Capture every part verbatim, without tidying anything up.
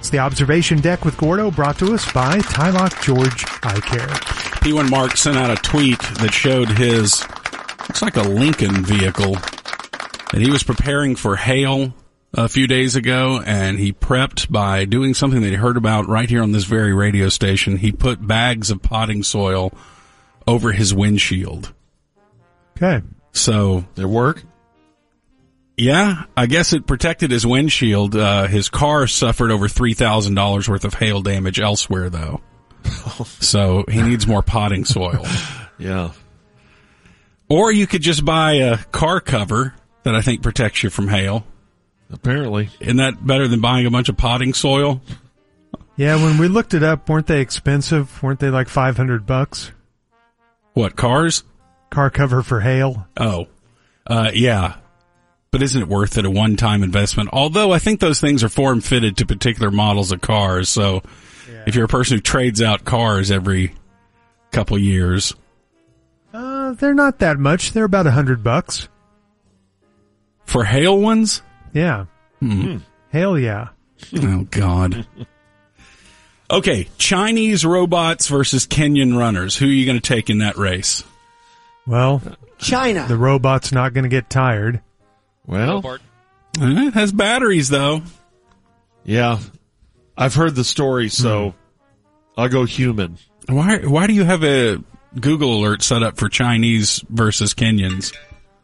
It's the Observation Deck with Gordo, brought to us by Tylock George Eye Care. P one Mark sent out a tweet that showed his, looks like a Lincoln vehicle, that he was preparing for hail a few days ago, and he prepped by doing something that he heard about right here on this very radio station. He put bags of potting soil over his windshield. Okay. So, did it work? Yeah, I guess it protected his windshield. Uh, his car suffered over three thousand dollars worth of hail damage elsewhere, though. So he needs more potting soil. Yeah. Or you could just buy a car cover that I think protects you from hail. Apparently. Isn't that better than buying a bunch of potting soil? Yeah, when we looked it up, weren't they expensive? Weren't they like five hundred bucks? What, cars? Car cover for hail? Oh, uh, yeah. But isn't it worth it, a one-time investment? Although I think those things are form-fitted to particular models of cars, so yeah. If you're a person who trades out cars every couple years. Uh, they're not that much. They're about a hundred bucks. For hail ones? Yeah. Hmm. Hail yeah. Oh, God. Okay, Chinese robots versus Kenyan runners. Who are you going to take in that race? Well, China. The robot's not going to get tired. Well, it has batteries, though. Yeah. I've heard the story, so I'll go human. Why Why do you have a Google alert set up for Chinese versus Kenyans?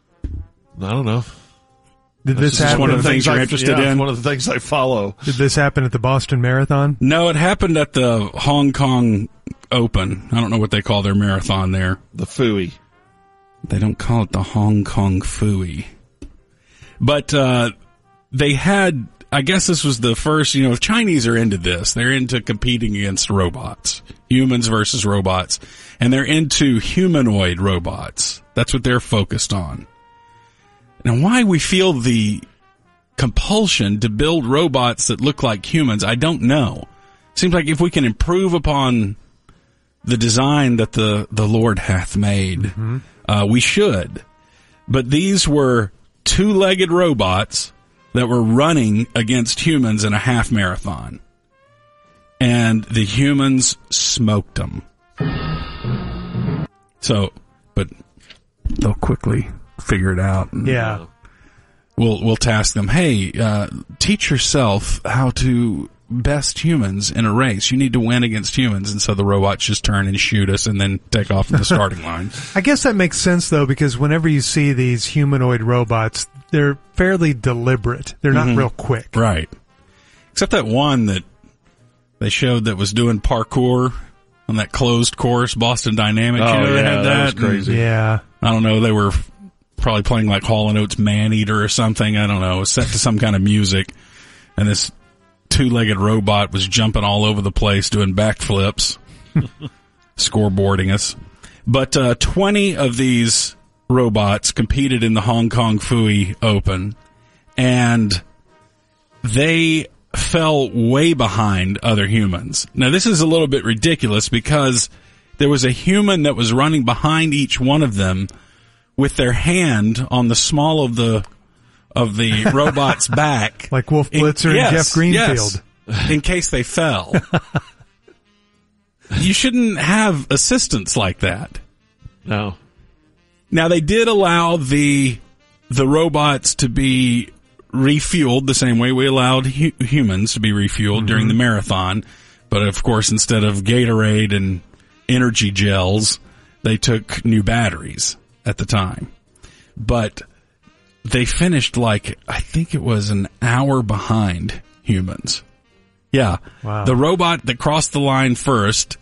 I don't know. Did That's this just happen? one of the things you're I, interested yeah, in? one of the things I follow. Did this happen at the Boston Marathon? No, it happened at the Hong Kong Open. I don't know what they call their marathon there. The Fooey. They don't call it the Hong Kong Fooey. But uh, they had, I guess this was the first, you know, the Chinese are into this. They're into competing against robots, humans versus robots. And they're into humanoid robots. That's what they're focused on. Now, why we feel the compulsion to build robots that look like humans, I don't know. Seems like if we can improve upon the design that the, the Lord hath made, mm-hmm. uh, we should. But these were two-legged robots that were running against humans in a half marathon. And the humans smoked them. So, but they'll quickly figure it out. And Yeah. We'll, we'll task them, hey, uh, teach yourself how to best humans in a race. You need to win against humans. And so the robots just turn and shoot us and then take off to the starting line. I guess that makes sense, though, because whenever you see these humanoid robots, they're fairly deliberate. They're not mm-hmm. real quick. Right. Except that one that they showed that was doing parkour on that closed course, Boston Dynamics. Oh, you know, yeah, they had that. that was crazy. Yeah. I don't know. They were probably playing like Hall and Oates Man-Eater or something. I don't know. Set to some kind of music. And this two-legged robot was jumping all over the place, doing backflips, scoreboarding us. But uh, twenty of these robots competed in the Hong Kong Fooey Open, and they fell way behind other humans. Now, this is a little bit ridiculous because there was a human that was running behind each one of them with their hand on the small of the of the robot's back. Like Wolf Blitzer in, yes, and Jeff Greenfield. Yes, in case they fell. You shouldn't have assistance like that. No. Now, they did allow the the robots to be refueled the same way we allowed hu- humans to be refueled mm-hmm. during the marathon. But, of course, instead of Gatorade and energy gels, they took new batteries at the time. But they finished like, I think it was an hour behind humans. Yeah. Wow. The robot that crossed the line first,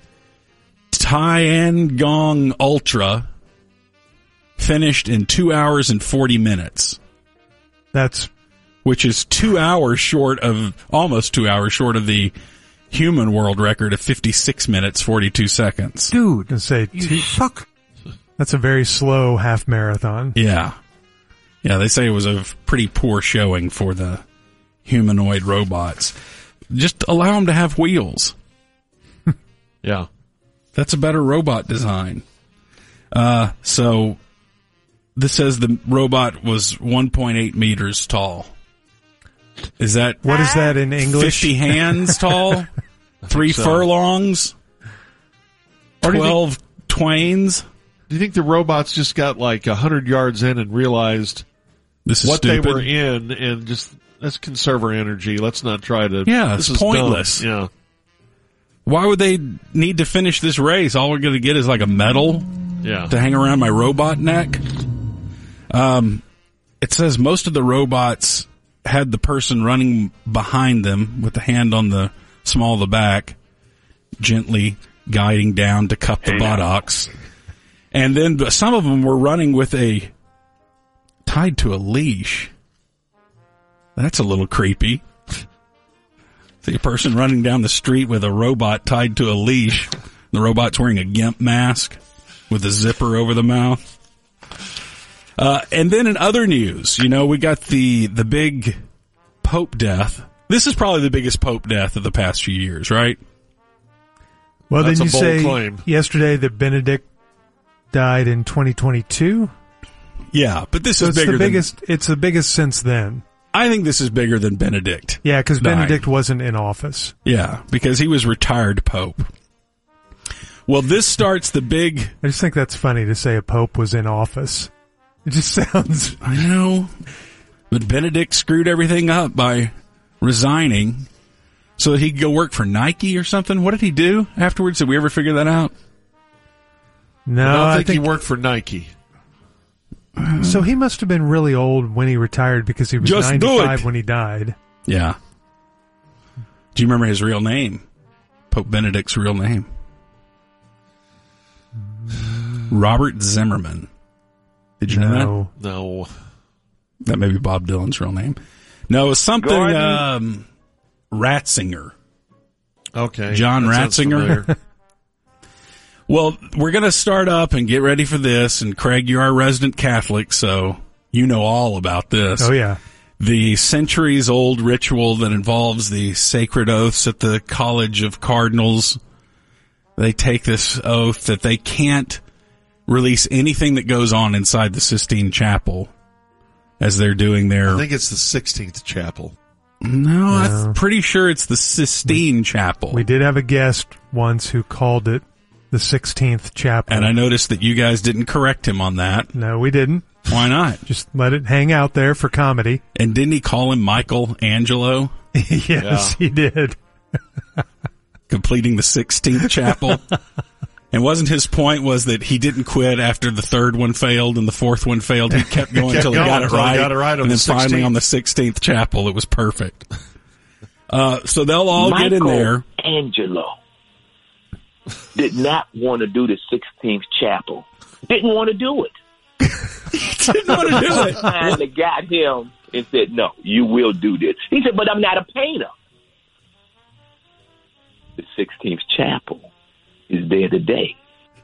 Tiangong Ultra, finished in two hours and forty minutes. That's... Which is two hours short of, almost two hours short of the human world record of fifty-six minutes, forty-two seconds. Dude, I say, you two, suck. That's a very slow half marathon. Yeah. Yeah, they say it was a pretty poor showing for the humanoid robots. Just allow them to have wheels. Yeah. That's a better robot design. Uh, so this says the robot was one point eight meters tall. Is that What is that in English? fifty hands tall? Three so. furlongs? Or do you think- twelve twains? Do you think the robots just got like a hundred yards in and realized This is what stupid. they were in and just, let's conserve our energy. Let's not try to. Yeah, this it's is dumb. pointless. Yeah. Why would they need to finish this race? All we're going to get is like a medal Yeah. to hang around my robot neck. Um, it says most of the robots had the person running behind them with the hand on the small of the back, gently guiding down to cup the Hey, buttocks. And then some of them were running with a tied to a leash. That's a little creepy. See a person running down the street with a robot tied to a leash. The robot's wearing a GIMP mask with a zipper over the mouth. Uh, and then in other news, you know, we got the, the big Pope death. This is probably the biggest Pope death of the past few years, right? Well, That's didn't a you bold say claim. yesterday that Benedict died in twenty twenty-two? Yeah, but this So is it's bigger the than, biggest. It's the biggest since then. I think this is bigger than Benedict. Yeah, because died. Benedict wasn't in office. Yeah, because he was retired Pope. Well, this starts the big, I just think that's funny to say a pope was in office. It just sounds. I know, but Benedict screwed everything up by resigning so that he could go work for Nike or something. What did he do afterwards? Did we ever figure that out? No, I don't I think, think he worked for Nike. so. He must have been really old when he retired because he was Just do ninety-five it. when he died. Yeah. Do you remember his real name? Pope Benedict's real name? Robert Zimmerman. Did you know that? No, No. That may be Bob Dylan's real name. No, it was something, Gordon. um, Ratzinger. Okay. John That sounds Ratzinger. familiar. Well, we're going to start up and get ready for this. And Craig, you're our resident Catholic, so you know all about this. oh yeah, The centuries old ritual that involves the sacred oaths at the College of Cardinals. They take this oath that they can't release anything that goes on inside the Sistine Chapel as they're doing their... I think it's the sixteenth chapel. No, No. I'm pretty sure it's the Sistine Chapel. we did have a guest once who called it the sixteenth chapel. And I noticed that you guys didn't correct him on that. No, we didn't. Why not? Just let it hang out there for comedy. And didn't he call him Michelangelo, yes, Yeah. he did. completing the sixteenth chapel? And wasn't his point was that he didn't quit after the third one failed and the fourth one failed? He kept going kept until he going got it until he right. got it right on and then the finally sixteenth. on the sixteenth chapel, it was perfect. Uh, so they'll all get in there. Angelo did not want to do the sixteenth chapel. Didn't want to do it. Didn't want to do it. Finally got him and said, no, you will do this. He said, but I'm not a painter. The sixteenth chapel is there today.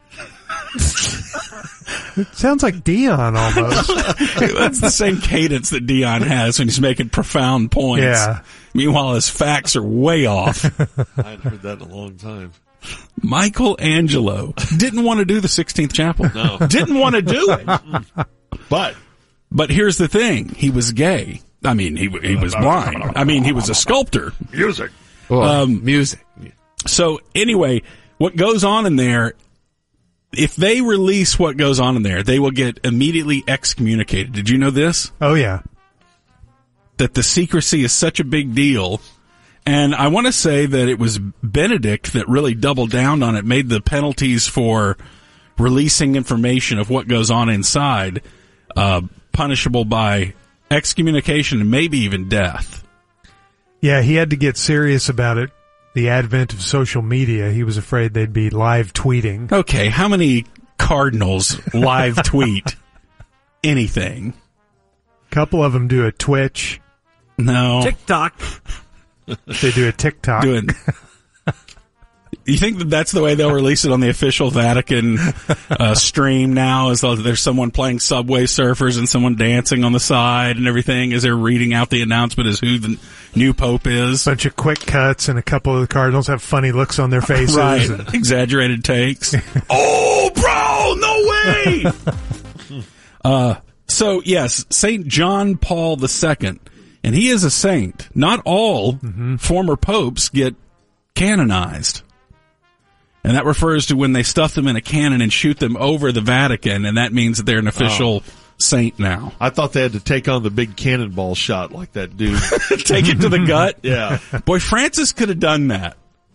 It sounds like Dion almost. That's the same cadence that Dion has when he's making profound points. Yeah. Meanwhile, his facts are way off. I hadn't heard that in a long time. Michelangelo didn't want to do the sixteenth chapel. No. Didn't want to do it. But But here's the thing. He was gay. I mean, he he was blind. I mean, he was a sculptor. music. Um, music. So anyway, what goes on in there, if they release what goes on in there, they will get immediately excommunicated. Did you know this? Oh yeah. That the secrecy is such a big deal. And I want to say that it was Benedict that really doubled down on it, made the penalties for releasing information of what goes on inside uh, punishable by excommunication and maybe even death. Yeah, he had to get serious about it. The advent of social media, he was afraid they'd be live tweeting. Okay, how many cardinals live tweet anything? A couple of them do a Twitch. No. TikTok. They do a TikTok. Doing. You think that that's the way they'll release it on the official Vatican uh, stream now? Is there's someone playing Subway Surfers and someone dancing on the side and everything as they're reading out the announcement as who the new pope is? Bunch of quick cuts, and a couple of the cardinals have funny looks on their faces. Right, and- exaggerated takes. Oh, bro, no way! uh, so yes, Saint John Paul the Second. And he is a saint. Not all Mm-hmm. former popes get canonized. And that refers to when they stuff them in a cannon and shoot them over the Vatican, and that means that they're an official Oh. saint now. I thought they had to take on the big cannonball shot like that dude. Take it to the gut. Yeah. Boy, Francis could have done that.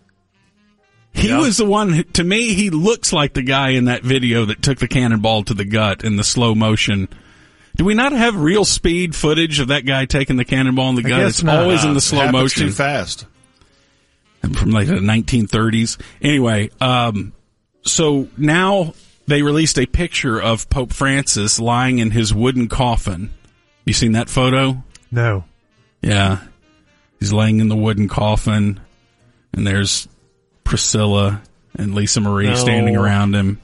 He Yeah. was the one, who, to me, he looks like the guy in that video that took the cannonball to the gut in the slow motion. Do we not have real speed footage of that guy taking the cannonball in the I gut? guess It's not. always in Uh, the slow happens motion. too fast. From like the nineteen thirties. Anyway, um, so now they released a picture of Pope Francis lying in his wooden coffin. You seen that photo? No. Yeah. He's laying in the wooden coffin, and there's Priscilla and Lisa Marie No. standing around him.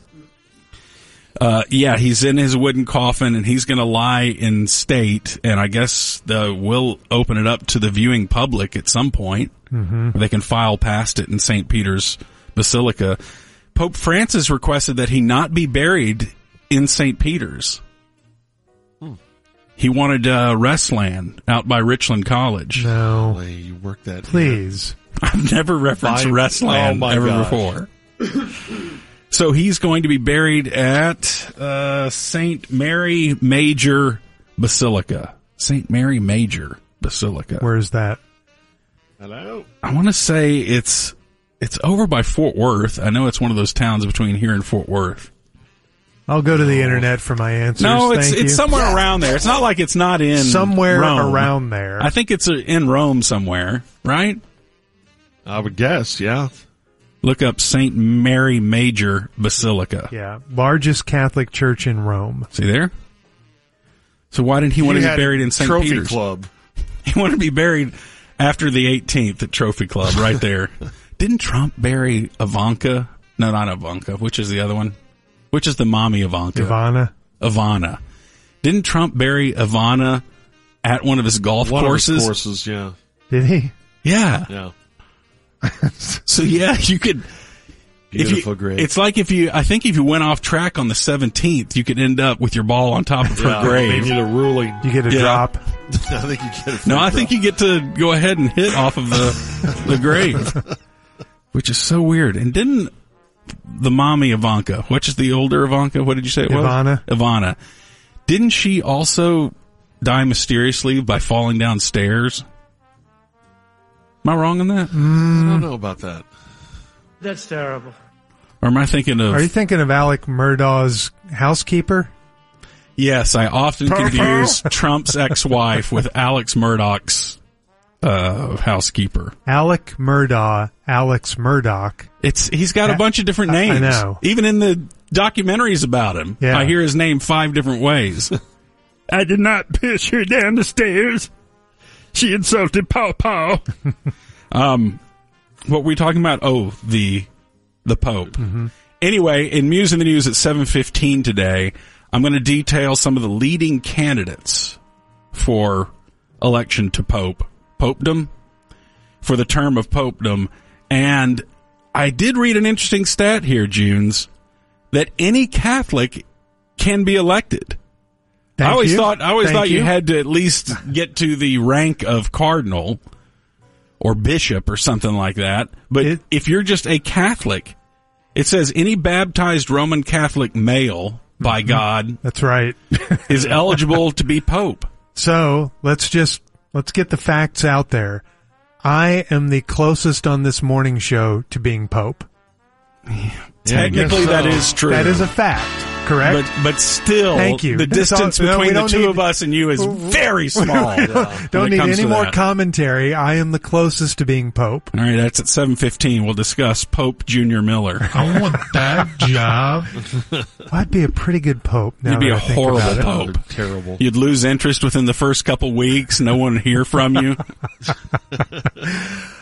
Uh, yeah, he's in his wooden coffin, and he's going to lie in state, and I guess the, we'll open it up to the viewing public at some point, mm-hmm. where they can file past it in Saint Peter's Basilica. Pope Francis requested that he not be buried in Saint Peter's. Hmm. He wanted uh, Restland out by Richland College. No. Boy, you work that. Please. I've never referenced I- Restland oh my ever gosh. before. So he's going to be buried at uh, Saint Mary Major Basilica. Saint Mary Major Basilica. Where's that? Hello. I want to say it's it's over by Fort Worth. I know it's one of those towns between here and Fort Worth. I'll go to the internet for my answers. No, it's Thank it's you. somewhere around there. It's not like it's not in somewhere Rome. around there. I think it's uh, in Rome somewhere, right? I would guess, yeah. Look up Saint Mary Major Basilica. Yeah, largest Catholic church in Rome. See there? So why didn't he want to had be buried in Saint Trophy Peter's? Club. He wanted to be buried after the eighteenth at Trophy Club, right there. Didn't Trump bury Ivanka? No, not Ivanka. Which is the other one? Which is the mommy Ivanka? Ivana. Ivana. Didn't Trump bury Ivana at one of his golf One courses? of his courses, yeah. Did he? Yeah. Yeah. So yeah, you could. If Beautiful you, grave. It's like if you, I think if you went off track on the seventeenth, you could end up with your ball on top of her Yeah, grave. They need a ruling. You get a Yeah. drop. I think you get a free No, I drop. think you get to go ahead and hit off of the the grave, which is so weird. And didn't the mommy Ivanka, which is the older Ivanka? What did you say it was? Ivana. Ivana. Didn't she also die mysteriously by falling downstairs? Am I wrong on that? I don't know about that. That's terrible. Or am I thinking of? Are you thinking of Alec Murdaugh's housekeeper? Yes, I often confuse Trump's ex-wife with Alex Murdaugh's uh, housekeeper. Alec Murdaugh, Alex Murdoch. It's he's got a I- bunch of different I- I names. know. Even in the documentaries about him, Yeah. I hear his name five different ways. I did not push her down the stairs. She insulted Paw Paw. um, what were we talking about? Oh, the the Pope. Mm-hmm. Anyway, in Muse in the News at seven fifteen today, I'm going to detail some of the leading candidates for election to Pope, Popedom, for the term of Popedom. And I did read an interesting stat here, Junes, that any Catholic can be elected. Thank I always you. thought I always Thank thought you. had to at least get to the rank of cardinal or bishop or something like that. But It- if you're just a Catholic, it says any baptized Roman Catholic male by Mm-hmm. God That's right. is eligible to be pope. So let's just let's get the facts out there. I am the closest on this morning show to being Pope. Technically, so. that is true. That is a fact, correct? But but still, Thank you. the That's distance all- no, we between the don't two need- of us and you is very small. when Don't it need comes any to more that. commentary. I am the closest to being Pope. All right, that's at seven fifteen. We'll discuss Pope Junior Miller. I want that job. Well, I'd be a pretty good Pope. Now You'd be that a I think horrible about it. Pope. Oh, terrible. You'd lose interest within the first couple weeks. No one would hear from you.